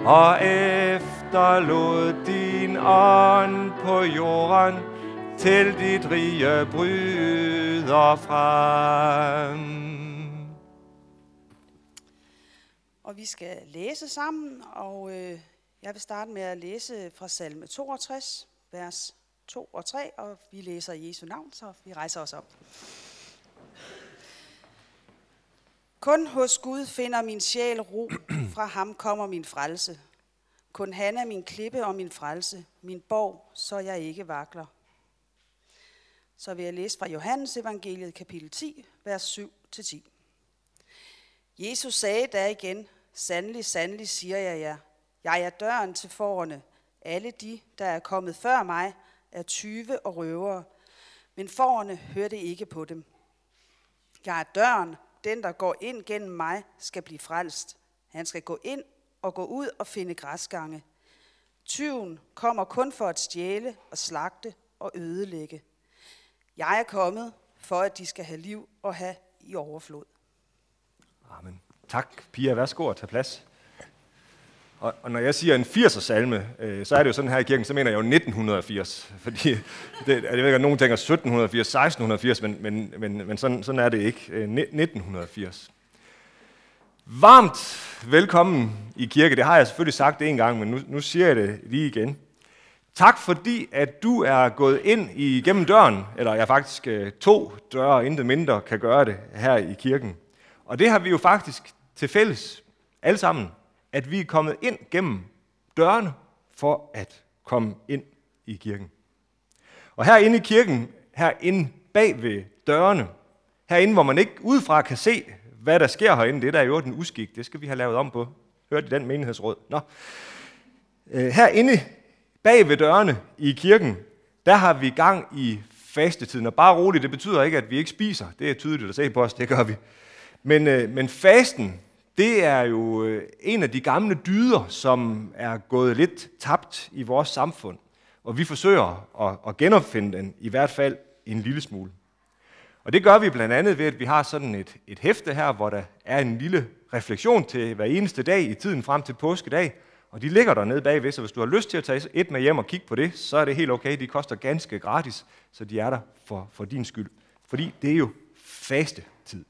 og efterlod din ånd på jorden, til dit rige bryder frem. Og vi skal læse sammen, og jeg vil starte med at læse fra salme 62, vers 2 og 3, og vi læser i Jesu navn, så vi rejser os op. Kun hos Gud finder min sjæl ro, fra ham kommer min frelse. Kun han er min klippe og min frelse, min borg, så jeg ikke vakler. Så vil jeg læse fra Johannes evangeliet kapitel 10, vers 7-10. Jesus sagde da igen, sandelig, sandelig siger jeg jer, jeg er døren til fårene. Alle de, der er kommet før mig, er tyve og røvere, men fårene hørte ikke på dem. Jeg er døren, den der går ind gennem mig, skal blive frelst. Han skal gå ind og gå ud og finde græsgange. Tyven kommer kun for at stjæle og slagte og ødelægge. Jeg er kommet, for at de skal have liv og have i overflod. Amen. Tak, Pia. Værsgo at tage plads. Og når jeg siger en 80'er salme, så er det jo sådan her i kirken, så mener jeg jo 1980. Fordi, jeg ved ikke, at nogen tænker 1780, 1680, men sådan er det ikke. 1980. Varmt velkommen i kirke. Det har jeg selvfølgelig sagt en gang, men nu siger jeg det lige igen. Tak fordi, at du er gået ind igennem døren, eller jeg faktisk 2 døre, intet mindre, kan gøre det her i kirken. Og det har vi jo faktisk til fælles, alle sammen, at vi er kommet ind gennem dørene for at komme ind i kirken. Og herinde i kirken, herinde bag ved dørene, herinde, hvor man ikke udefra kan se, hvad der sker herinde, det der er jo den uskik, det skal vi have lavet om på. Hørte I den menighedsråd? Nå. Herinde bag ved dørene i kirken, der har vi gang i fastetiden. Og bare roligt, det betyder ikke, at vi ikke spiser. Det er tydeligt at se på os, det gør vi. Men fasten, det er jo en af de gamle dyder, som er gået lidt tabt i vores samfund. Og vi forsøger at genopfinde den, i hvert fald en lille smule. Og det gør vi blandt andet ved, at vi har sådan et hæfte her, hvor der er en lille refleksion til hver eneste dag i tiden frem til påskedag. Og de ligger der nede bagved, så hvis du har lyst til at tage et med hjem og kigge på det, så er det helt okay. De koster ganske gratis, så de er der for din skyld. Fordi det er jo fastetid.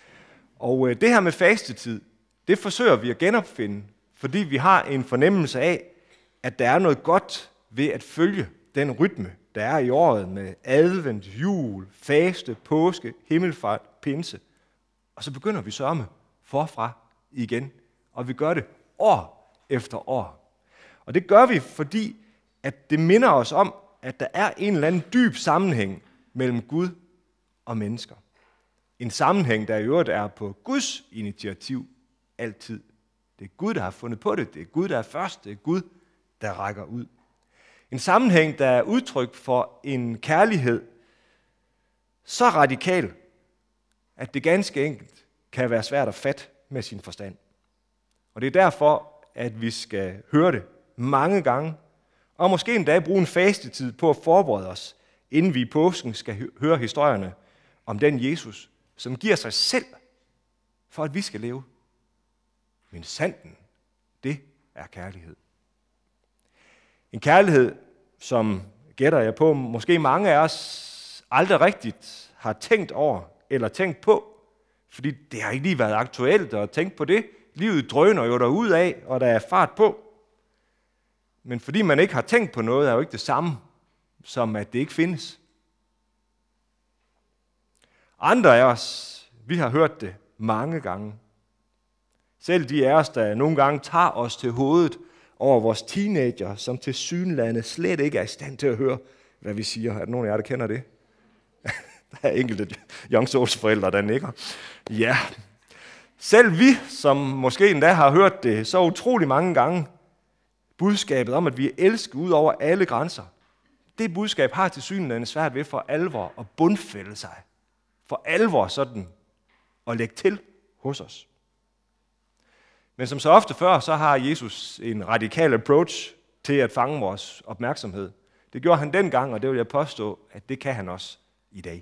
Og det her med fastetid, det forsøger vi at genopfinde, fordi vi har en fornemmelse af, at der er noget godt ved at følge den rytme, der er i året med advent, jul, faste, påske, himmelfart, pinse. Og så begynder vi sørme forfra igen, og vi gør det år efter år. Og det gør vi, fordi at det minder os om, at der er en eller anden dyb sammenhæng mellem Gud og mennesker. En sammenhæng, der i øvrigt er på Guds initiativ altid. Det er Gud, der har fundet på det. Det er Gud, der er først. Det er Gud, der rækker ud. En sammenhæng, der er udtryk for en kærlighed så radikal, at det ganske enkelt kan være svært at fatte med sin forstand. Og det er derfor, at vi skal høre det mange gange, og måske endda bruge en fastetid på at forberede os, inden vi i påsken skal høre historierne om den Jesus, som giver sig selv, for at vi skal leve. Men sanden, det er kærlighed. En kærlighed, som gætter jeg på, måske mange af os aldrig rigtigt har tænkt over eller tænkt på, fordi det har ikke lige været aktuelt at tænke på det. Livet drøner jo derudad, og der er fart på. Men fordi man ikke har tænkt på noget, er jo ikke det samme, som at det ikke findes. Andre af os, vi har hørt det mange gange. Selv de af os, der nogle gange tager os til hovedet over vores teenager, som til synlande slet ikke er i stand til at høre, hvad vi siger. Er der nogen af jer, der kender det? Der er enkelte Young Souls forældre, der nikker. Ja. Selv vi, som måske endda har hørt det så utrolig mange gange, budskabet om, at vi er elsket ud over alle grænser, det budskab har til synlande svært ved for alvor at bundfælde sig. For alvor sådan at lægge til hos os. Men som så ofte før, så har Jesus en radikal approach til at fange vores opmærksomhed. Det gjorde han dengang, og det vil jeg påstå, at det kan han også i dag.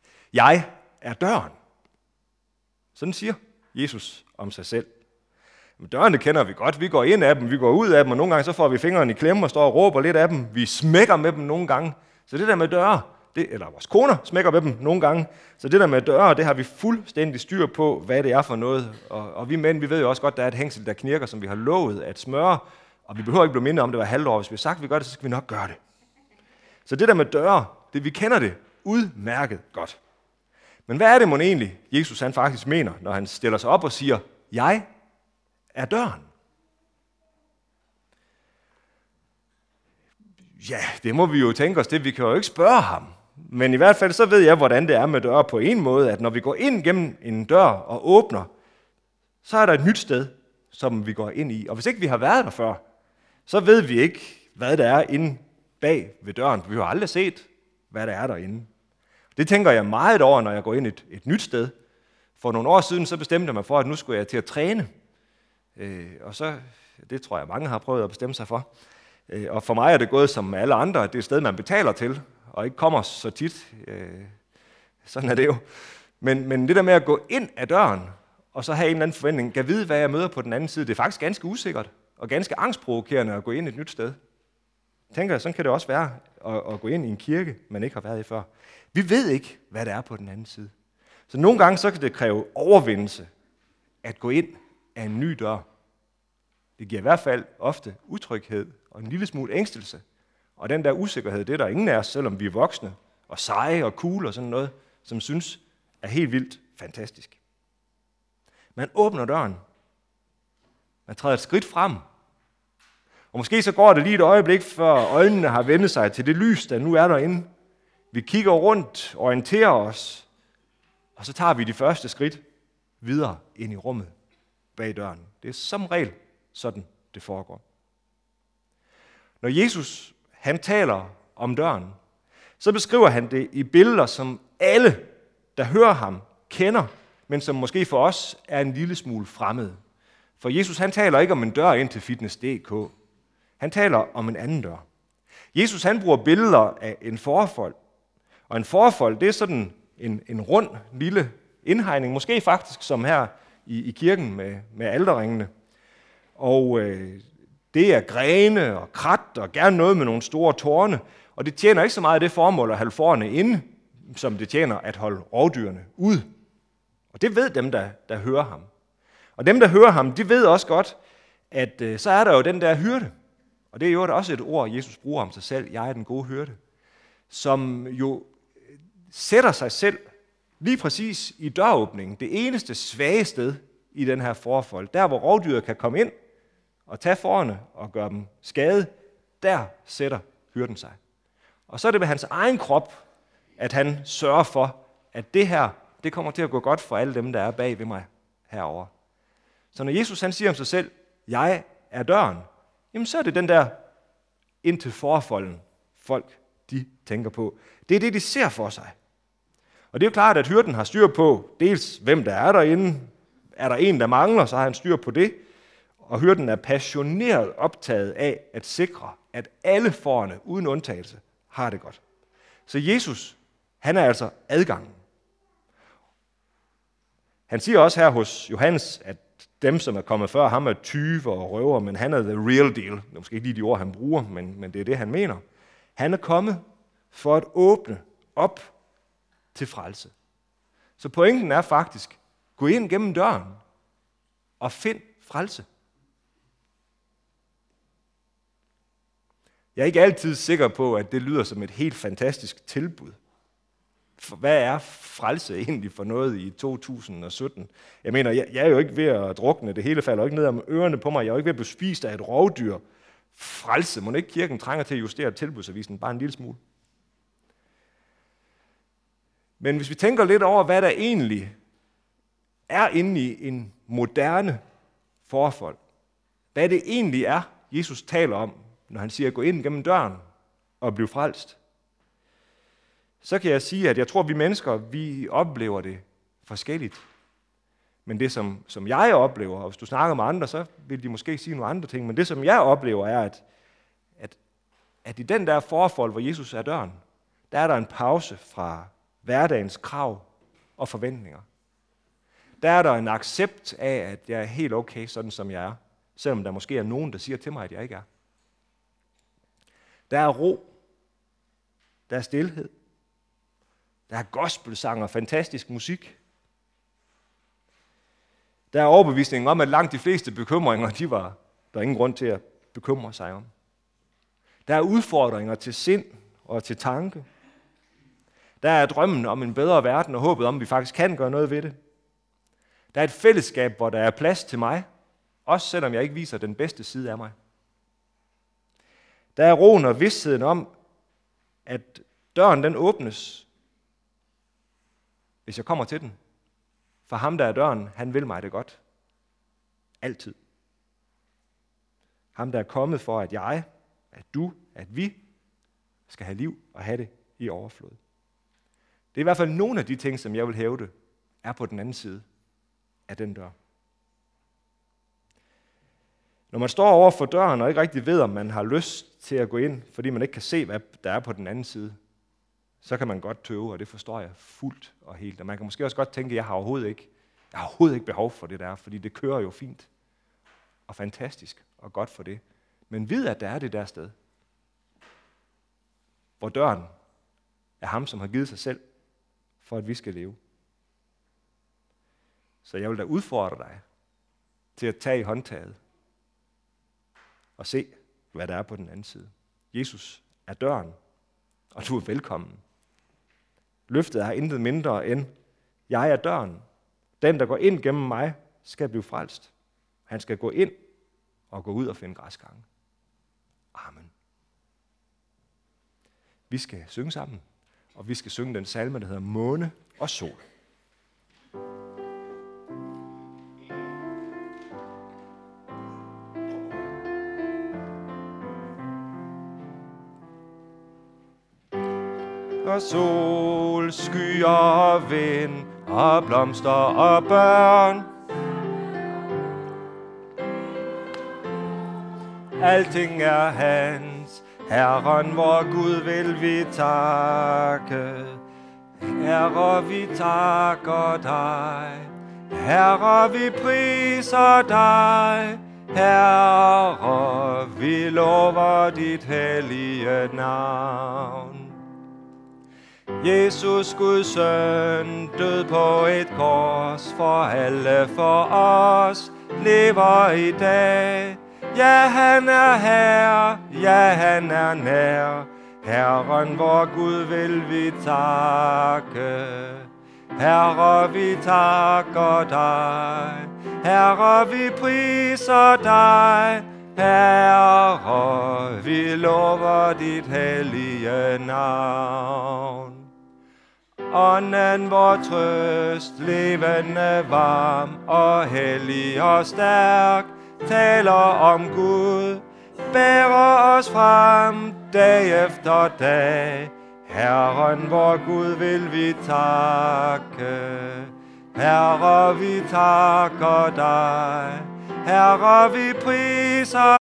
Jeg er døren. Sådan siger Jesus om sig selv. Men dørene kender vi godt. Vi går ind af dem, vi går ud af dem, og nogle gange så får vi fingrene i klemme og står og råber lidt af dem. Vi smækker med dem nogle gange. Så det der med døre, eller vores koner smækker med dem nogle gange. Så det der med døre, det har vi fuldstændig styr på, hvad det er for noget. Og vi mænd, vi ved jo også godt, at der er et hængsel, der knirker, som vi har lovet at smøre. Og vi behøver ikke blive mindre om det var halvår. Hvis vi har sagt, at vi gør det, så skal vi nok gøre det. Så det der med døre, vi kender det udmærket godt. Men hvad er det mon egentlig, Jesus han faktisk mener, når han stiller sig op og siger, jeg er døren? Ja, det må vi jo tænke os det. Vi kan jo ikke spørge ham. Men i hvert fald så ved jeg, hvordan det er med døre på en måde, at når vi går ind gennem en dør og åbner, så er der et nyt sted, som vi går ind i. Og hvis ikke vi har været der før, så ved vi ikke, hvad der er inde bag ved døren. Vi har aldrig set, hvad der er derinde. Det tænker jeg meget over, når jeg går ind et nyt sted. For nogle år siden, så bestemte jeg mig for, at nu skulle jeg til at træne. Og så, det tror jeg, mange har prøvet at bestemme sig for. Og for mig er det gået som med alle andre, at det er et sted, man betaler til, og ikke kommer så tit. Sådan er det jo. Men det der med at gå ind ad døren, og så have en eller anden forventning, kan vide, hvad jeg møder på den anden side, det er faktisk ganske usikkert, og ganske angstprovokerende at gå ind et nyt sted. Tænker jeg, sådan kan det også være at gå ind i en kirke, man ikke har været i før. Vi ved ikke, hvad der er på den anden side. Så nogle gange så kan det kræve overvindelse at gå ind af en ny dør. Det giver i hvert fald ofte utryghed og en lille smule ængstelse. Og den der usikkerhed, det er der ingen af os, selvom vi er voksne og seje og cool og sådan noget, som synes er helt vildt fantastisk. Man åbner døren. Man træder et skridt frem. Og måske så går det lige et øjeblik, før øjnene har vendt sig til det lys, der nu er derinde. Vi kigger rundt, orienterer os, og så tager vi de første skridt videre ind i rummet bag døren. Det er som regel sådan, det foregår. Når Jesus han taler om døren, så beskriver han det i billeder, som alle, der hører ham, kender, men som måske for os er en lille smule fremmede. For Jesus han taler ikke om en dør ind til fitness.dk. Han taler om en anden dør. Jesus han bruger billeder af en forfold. Og en forfold, det er sådan en rund lille indhegning, måske faktisk som her i kirken med alterringene. Og det er grene og krat og gerne noget med nogle store tårne. Og det tjener ikke så meget det formål at holde forerne inde, som det tjener at holde rovdyrene ude. Og det ved dem, der hører ham. Og dem, der hører ham, de ved også godt, at så er der jo den der hyrde. Og det er jo også et ord, Jesus bruger om sig selv. Jeg er den gode hyrde. Som jo sætter sig selv lige præcis i døråbningen. Det eneste svage sted i den her forfold. Der, hvor rovdyret kan komme ind og tage forerne og gøre dem skade, der sætter hyrden sig. Og så er det med hans egen krop, at han sørger for, at det her, det kommer til at gå godt for alle dem, der er bag ved mig herovre. Så når Jesus han siger om sig selv, jeg er døren, jamen så er det den der ind til forfolden, folk de tænker på. Det er det, de ser for sig. Og det er jo klart, at hyrden har styr på, dels hvem der er derinde, er der en, der mangler, så har han styr på det. Og hyrden er passioneret optaget af at sikre, at alle fårene, uden undtagelse, har det godt. Så Jesus, han er altså adgangen. Han siger også her hos Johannes, at dem, som er kommet før ham, er tyve og røver, men han er the real deal. Det er måske ikke lige de ord, han bruger, men det er det, han mener. Han er kommet for at åbne op til frelse. Så pointen er faktisk, gå ind gennem døren og find frelse. Jeg er ikke altid sikker på, at det lyder som et helt fantastisk tilbud. Hvad er frelse egentlig for noget i 2017? Jeg mener, jeg er jo ikke ved at drukne. Det hele falder ikke ned om ørerne på mig. Jeg er jo ikke ved at blive spist af et rovdyr. Frelse. Må ikke kirken trænger til at justere tilbudsavisen bare en lille smule? Men hvis vi tænker lidt over, hvad der egentlig er inde i en moderne forfold, hvad det egentlig er, Jesus taler om, når han siger, gå ind gennem døren og blive frelst, så kan jeg sige, at jeg tror, at vi mennesker, vi oplever det forskelligt. Men det, som jeg oplever, og hvis du snakker med andre, så vil de måske sige nogle andre ting, men det, som jeg oplever, er, at i den der forfold, hvor Jesus er døren, der er der en pause fra hverdagens krav og forventninger. Der er der en accept af, at jeg er helt okay, sådan som jeg er. Selvom der måske er nogen, der siger til mig, at jeg ikke er. Der er ro. Der er stilhed. Der er gospelsang og fantastisk musik. Der er overbevisningen om, at langt de fleste bekymringer, der er ingen grund til at bekymre sig om. Der er udfordringer til sind og til tanke. Der er drømmen om en bedre verden og håbet om, at vi faktisk kan gøre noget ved det. Der er et fællesskab, hvor der er plads til mig, også selvom jeg ikke viser den bedste side af mig. Der er roen og vidstheden om, at døren den åbnes, hvis jeg kommer til den. For ham, der er døren, han vil mig det godt. Altid. Ham, der er kommet for, at jeg, at du, at vi skal have liv og have det i overflod. Det er i hvert fald nogle af de ting, som jeg vil hævde, er på den anden side af den dør. Når man står over for døren og ikke rigtig ved, om man har lyst til at gå ind, fordi man ikke kan se, hvad der er på den anden side, så kan man godt tøve, og det forstår jeg fuldt og helt. Og man kan måske også godt tænke, at jeg har overhovedet ikke behov for det der, fordi det kører jo fint og fantastisk og godt for det. Men vid, at der er det der sted, hvor døren er ham, som har givet sig selv, for at vi skal leve. Så jeg vil da udfordre dig til at tage i håndtaget og se, hvad der er på den anden side. Jesus er døren, og du er velkommen. Løftet har intet mindre end, jeg er døren. Den, der går ind gennem mig, skal blive frelst. Han skal gå ind og gå ud og finde græsgange. Amen. Vi skal synge sammen, og vi skal synge den salme, der hedder Måne og Sol. Og sol, skyer og vind, og blomster og børn. Alting er hans, Herren vor Gud vil vi takke. Herre, vi takker dig. Herre, vi priser dig. Herre, vi lover dit hellige navn. Jesus, Guds søn, død på et kors for alle for os, lever i dag. Ja, han er her, ja, han er nær. Herren, vor Gud, vil vi takke. Herre, vi takker dig. Herre, vi priser dig. Herre, vi lover dit hellige navn. Ånden vor trøst, levende varm og hellig og stærk, taler om Gud, bærer os frem dag efter dag. Herren vor Gud vil vi takke. Herre, vi takker dig. Herre, vi priser